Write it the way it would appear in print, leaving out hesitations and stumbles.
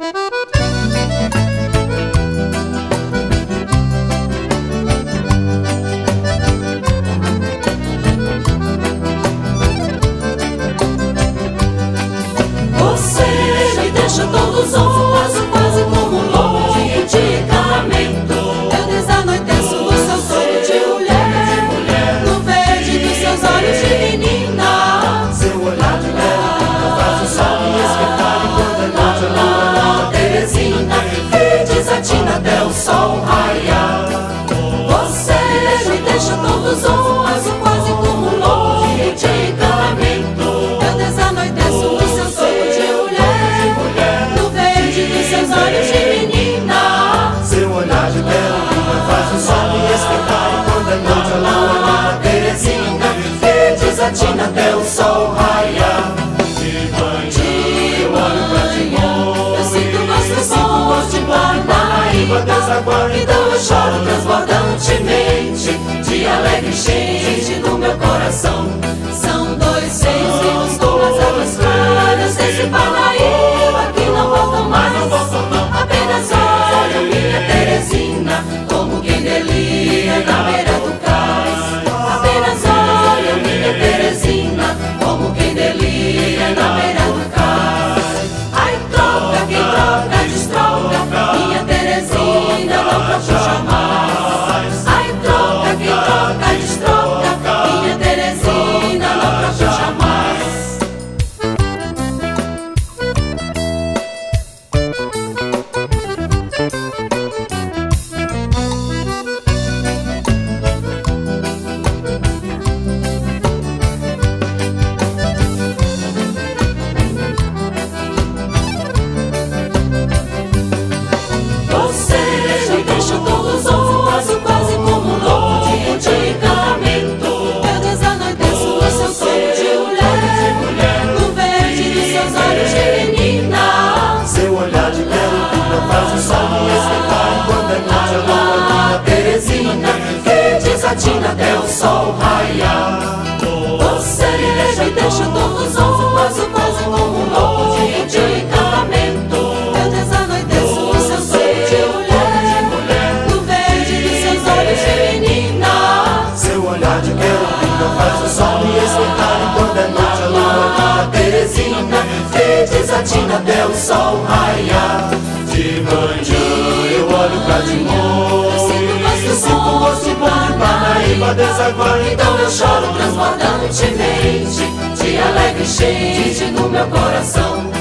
Você me deixa todo zonzo, quase como um lobo de encantamento. Eu desanoiteço no seu sonho de mulher, no verde dos seus olhos de menina. Seu olhar de mel faz o sol me esquentar, enquanto a noite a lua linda Teresina Que desatina até o sol raiar. Você me deixa todo zonzo, quase como um lobo de encantamento. Eu desanoiteço no seu sonho de mulher, no verde dos seus olhos de menina. Seu olhar de mel faz o sol me esquentar, enquanto a noite a lua linda Teresina Que desatina até o sol raiar. Eu olho pra ti, Eu sinto gosto bom de Parnaíba, então eu choro transbordantemente, de alegre enchente no meu coração. São dois rios como as águas claras desse Parnaíba que não voltam mais. Apenas olha minha Teresina, como quem delira na beira do cais. Apenas olha minha Teresina, como quem delira na beira do cais. Ai, troca, quem troca, destroca, minha Teresina não troca jamais. Ai, troca, quem troca, destroca, minha Teresina não troca jamais. Você me deixa todo zonzo, quase como um lobo de encantamento. Eu desanoiteço no seu sonho de mulher, no verde dos seus olhos de menina. Seu olhar de mel faz o sol me esquentar, enquanto a noite a lua linda Teresina Que desatina até o sol raiar. Você me deixa todo zonzo, quase como um lobo de encantamento. Eu desanoiteço no seu sonho de mulher, no verde dos seus olhos de menina. Seu olhar de mel faz o sol me esquentar, enquanto a noite a lua linda Teresina Que desatina até o sol raiar. De manhã eu olho pra Timon, Eu sinto gosto bom de Parnaíba desaguar, então eu choro transbordantemente, de alegre enchente no meu coração.